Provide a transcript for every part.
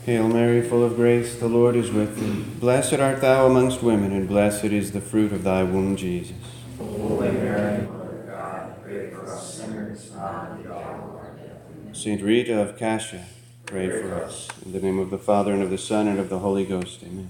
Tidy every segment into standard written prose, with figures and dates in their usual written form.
Hail Mary, full of grace, the Lord is with thee. Blessed art thou amongst women, and blessed is the fruit of thy womb, Jesus. Holy Mary, Mother of God, pray for us sinners, now and at the hour of our death. Saint Rita of Cascia, pray for us. In the name of the Father, and of the Son, and of the Holy Ghost. Amen.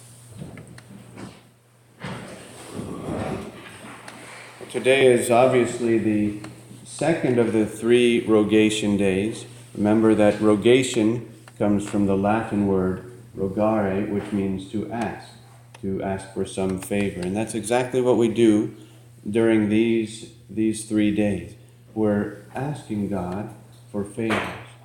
Today is obviously the second of the three rogation days. Remember that rogation comes from the Latin word rogare, which means to ask for some favor. And that's exactly what we do during these 3 days. We're asking God for favors,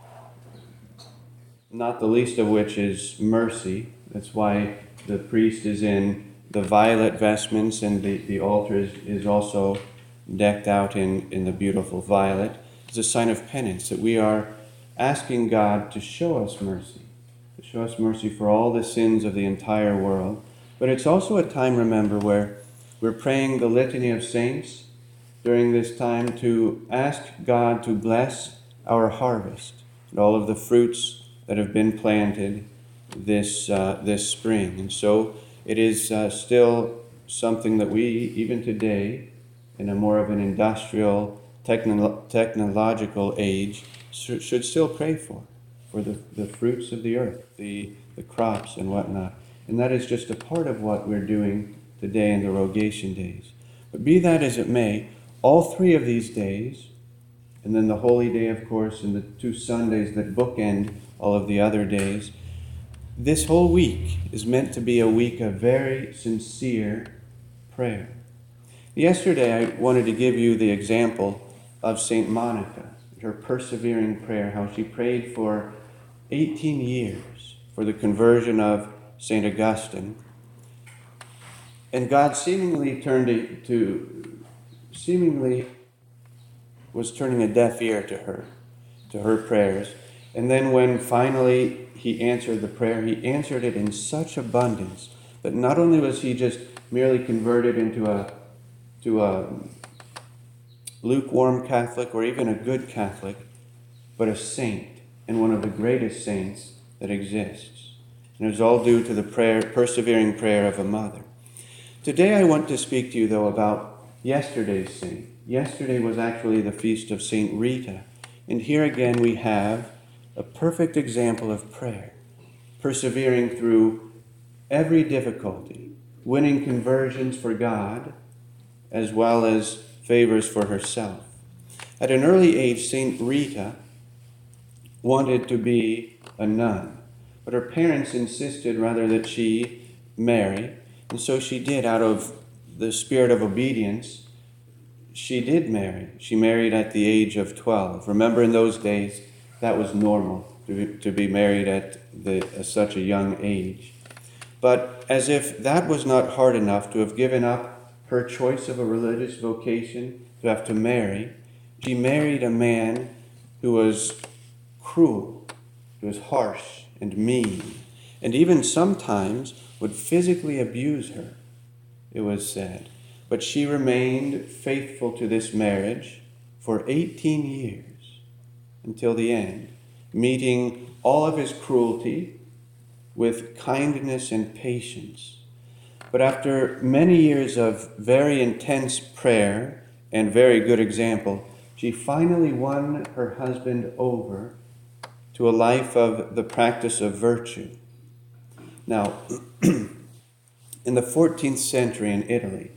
not the least of which is mercy. That's why the priest is in the violet vestments, and the altar is also decked out in the beautiful violet. It's a sign of penance that we are asking God to show us mercy for all the sins of the entire world. But it's also a time, remember, where we're praying the Litany of Saints during this time to ask God to bless our harvest and all of the fruits that have been planted this spring. And so it is still something that we, even today, in a more of an industrial, technological age, should still pray for the fruits of the earth, the crops and whatnot. And that is just a part of what we're doing today in the Rogation days. But be that as it may, all three of these days, and then the Holy Day, of course, and the 2 Sundays that bookend all of the other days, this whole week is meant to be a week of very sincere prayer. Yesterday, I wanted to give you the example of St. Monica, her persevering prayer, how she prayed for 18 years for the conversion of St. Augustine. And God seemingly was turning a deaf ear to her prayers. And then when finally he answered the prayer, he answered it in such abundance that not only was he just merely converted into a lukewarm Catholic or even a good Catholic, but a saint, and one of the greatest saints that exists. And it was all due to the persevering prayer of a mother. Today I want to speak to you, though, about yesterday's saint. Yesterday was actually the feast of Saint Rita. And here again we have a perfect example of prayer, persevering through every difficulty, winning conversions for God, as well as favors for herself. At an early age, Saint Rita wanted to be a nun, but her parents insisted rather that she marry, and so she did. Out of the spirit of obedience, she did marry. She married at the age of 12. Remember, in those days, that was normal to be married at such a young age. But as if that was not hard enough, to have given up her choice of a religious vocation, to have to marry, she married a man who was cruel, who was harsh and mean, and even sometimes would physically abuse her, it was said. But she remained faithful to this marriage for 18 years until the end, meeting all of his cruelty with kindness and patience. But after many years of very intense prayer and very good example, she finally won her husband over to a life of the practice of virtue. Now, in the 14th century in Italy,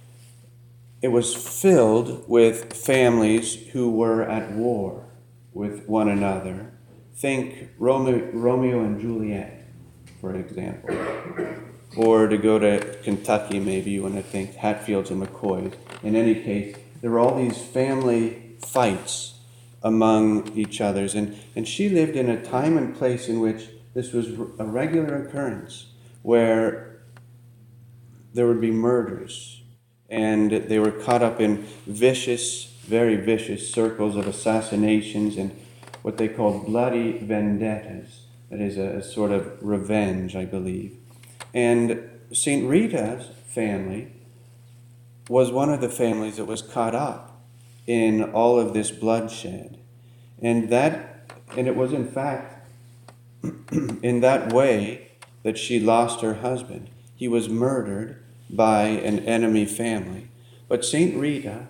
it was filled with families who were at war with one another. Think Romeo and Juliet, for example. Or to go to Kentucky, maybe you want to think Hatfields and McCoys. In any case, there were all these family fights among each others. And she lived in a time and place in which this was a regular occurrence, where there would be murders, and they were caught up in very vicious circles of assassinations and what they called bloody vendettas. That is a sort of revenge, I believe. And St. Rita's family was one of the families that was caught up in all of this bloodshed. And it was in fact in that way that she lost her husband. He was murdered by an enemy family. But St. Rita,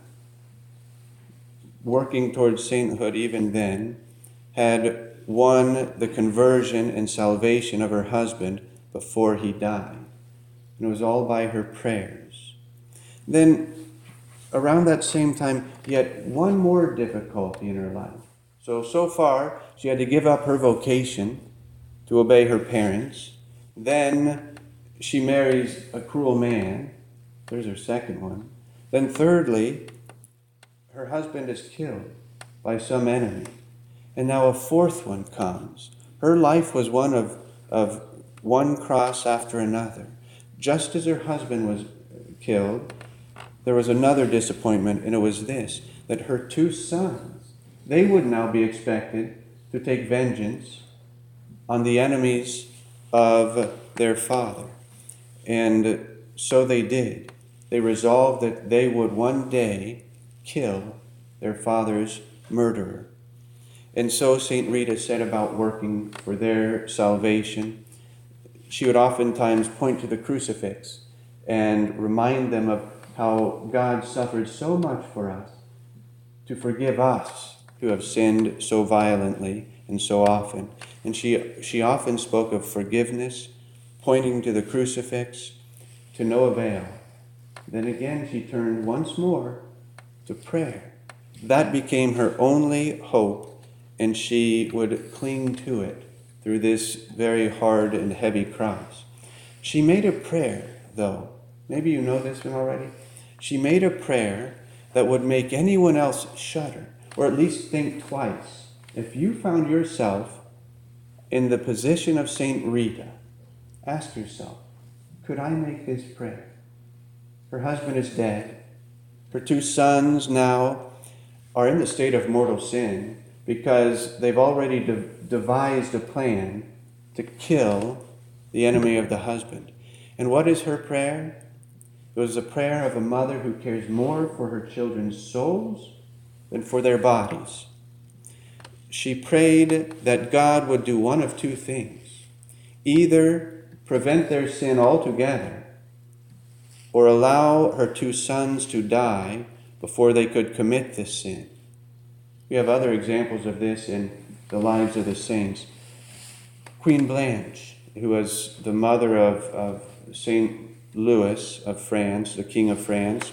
working towards sainthood even then, had won the conversion and salvation of her husband before he died. And it was all by her prayers. Then, around that same time, yet one more difficulty in her life. So far, she had to give up her vocation to obey her parents. Then she marries a cruel man. There's her second one. Then thirdly, her husband is killed by some enemy. And now a fourth one comes. Her life was one of one cross after another. Just as her husband was killed, there was another disappointment, and it was this, that her two sons, they would now be expected to take vengeance on the enemies of their father. And so they did. They resolved that they would one day kill their father's murderer. And so St. Rita set about working for their salvation. She would oftentimes point to the crucifix and remind them of how God suffered so much for us, to forgive us who have sinned so violently and so often. And she often spoke of forgiveness, pointing to the crucifix, to no avail. Then again she turned once more to prayer. That became her only hope, and she would cling to it through this very hard and heavy cross. She made a prayer, though. Maybe you know this one already. She made a prayer that would make anyone else shudder, or at least think twice. If you found yourself in the position of St. Rita, ask yourself, could I make this prayer? Her husband is dead. Her two sons now are in the state of mortal sin because they've already devised a plan to kill the enemy of the husband. And what is her prayer? It was a prayer of a mother who cares more for her children's souls than for their bodies. She prayed that God would do one of two things: either prevent their sin altogether, or allow her two sons to die before they could commit this sin. We have other examples of this in the lives of the saints. Queen Blanche, who was the mother of St. Louis of France, the King of France,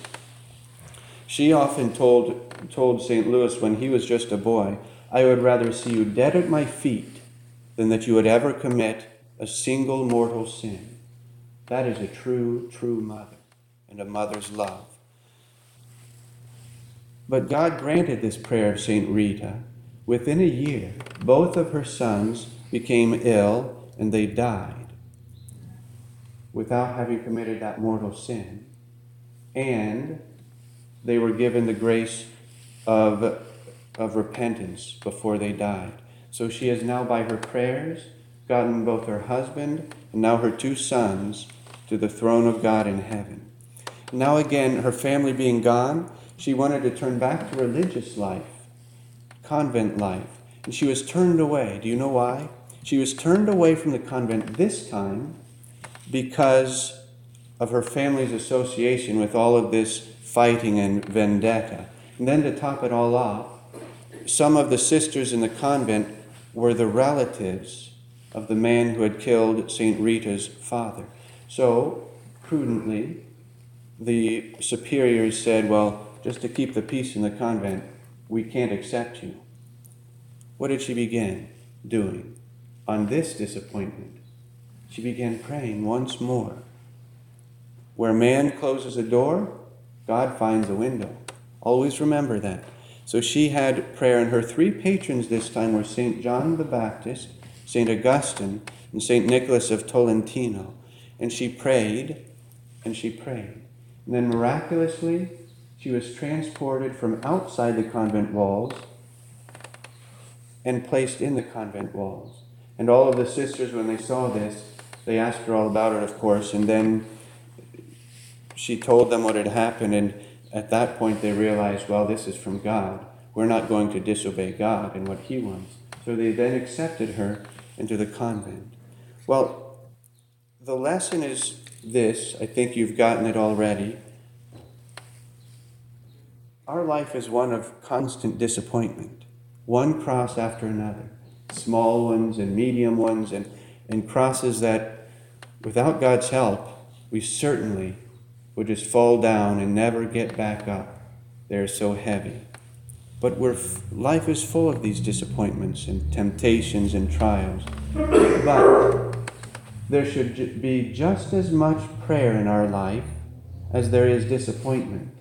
she often told St. Louis when he was just a boy, I would rather see you dead at my feet than that you would ever commit a single mortal sin. That is a true mother and a mother's love. But God granted this prayer of St. Rita. Within a year, both of her sons became ill and they died without having committed that mortal sin. And they were given the grace of repentance before they died. So she has now, by her prayers, gotten both her husband and now her two sons to the throne of God in heaven. Now again, her family being gone, she wanted to turn back to religious life, convent life. And she was turned away. Do you know why? She was turned away from the convent this time because of her family's association with all of this fighting and vendetta. And then to top it all off, some of the sisters in the convent were the relatives of the man who had killed St. Rita's father. So, prudently, the superiors said, well, just to keep the peace in the convent, we can't accept you. What did she begin doing? On this disappointment, she began praying once more. Where man closes a door, God finds a window. Always remember that. So she had prayer, and her three patrons this time were St. John the Baptist, St. Augustine, and St. Nicholas of Tolentino. And she prayed, and she prayed. And then miraculously, she was transported from outside the convent walls and placed in the convent walls. And all of the sisters, when they saw this, they asked her all about it, of course, and then she told them what had happened, and at that point they realized, well, this is from God. We're not going to disobey God and what He wants. So they then accepted her into the convent. Well, the lesson is this. I think you've gotten it already. Our life is one of constant disappointment, one cross after another, small ones and medium ones, and crosses that, without God's help, we certainly would just fall down and never get back up. They're so heavy. But life is full of these disappointments and temptations and trials. But there should be just as much prayer in our life as there is disappointment.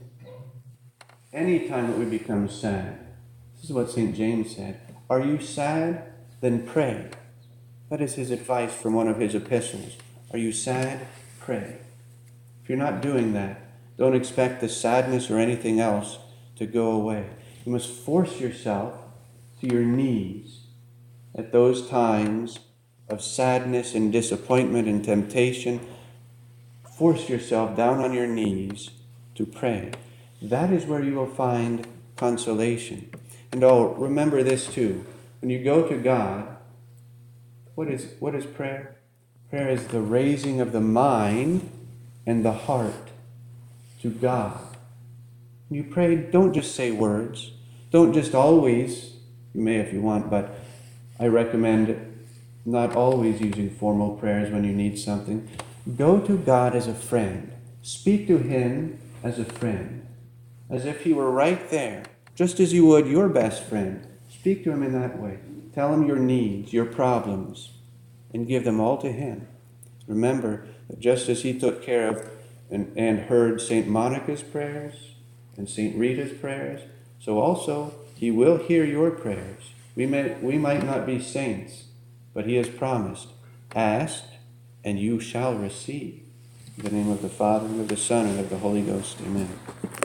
Any time that we become sad, this is what St. James said, "Are you sad? Then pray." That is his advice from one of his epistles. Are you sad? Pray. If you're not doing that, don't expect the sadness or anything else to go away. You must force yourself to your knees at those times of sadness and disappointment and temptation. Force yourself down on your knees to pray. That is where you will find consolation. And remember this too. When you go to God, what is prayer? Prayer is the raising of the mind and the heart to God. When you pray, don't just say words. Don't just always, you may if you want, but I recommend not always using formal prayers when you need something. Go to God as a friend. Speak to him as a friend, as if he were right there, just as you would your best friend. Speak to him in that way. Tell him your needs, your problems, and give them all to him. Remember that just as he took care of and heard St. Monica's prayers and St. Rita's prayers, so also he will hear your prayers. We might not be saints, but he has promised, ask and you shall receive. In the name of the Father, and of the Son, and of the Holy Ghost. Amen.